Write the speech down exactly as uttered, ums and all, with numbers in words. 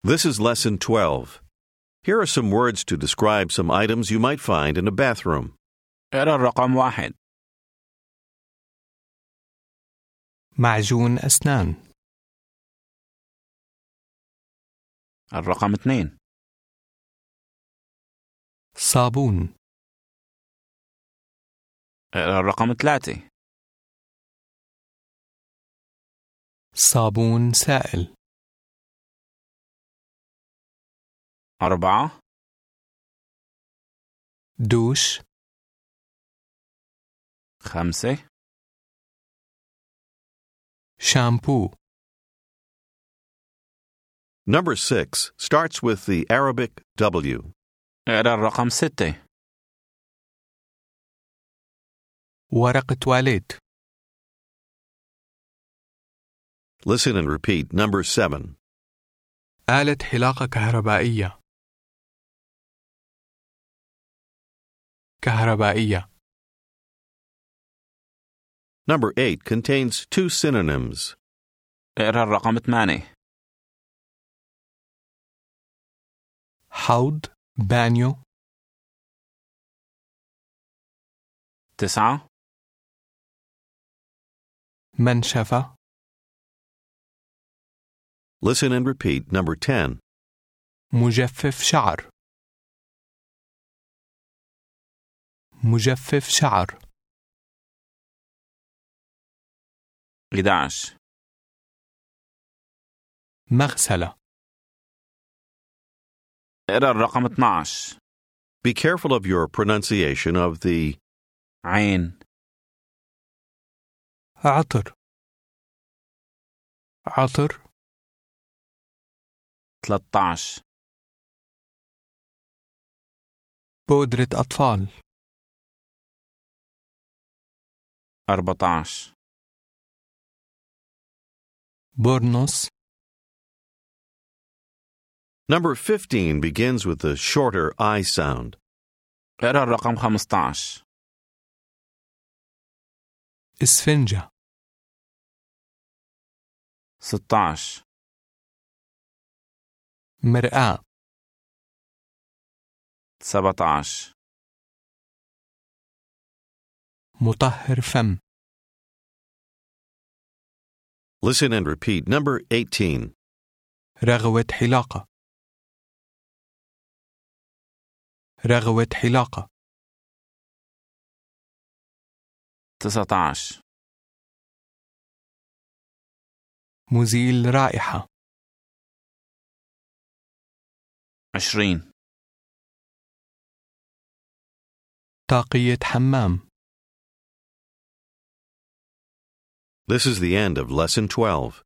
This is Lesson twelve. Here are some words to describe some items you might find in a bathroom. اقرأ الرقم واحد. معجون أسنان. الرقم اثنين. صابون. اقرأ الرقم ثلاثة. صابون سائل. أربعة. دوش. خمسة. شامبو. Number six starts with the Arabic W. اقرأ الرقم ستة. ورق تواليت. Listen and repeat. Number seven. آلة حلاقة كهربائية. كهربائية. Number eight contains two synonyms. اقرأ الرقم ثمانية. حوض. بانيو. تسعة. منشفة. Listen and repeat. Number ten. مجفف شعر. مجفف شعر. إحدى عشر. مغسلة. اقرأ الرقم اثنا عشر. Be careful of your pronunciation of the عين. عطر. عطر. ثلاثة عشر. بودرة أطفال. أربعة عشر. بورنوس. Number fifteen begins with the shorter I sound. اقرأ الرقم خمسة عشر. إسفنجة. ستة عشر. مرآة. سبعة عشر. مطهر فم. Listen and repeat. Number eighteen. رغوة حلاقة. رغوة حلاقة. تسعة عشر. مزيل رائحة. عشرين. طاقية حمام. This is the end of Lesson twelve.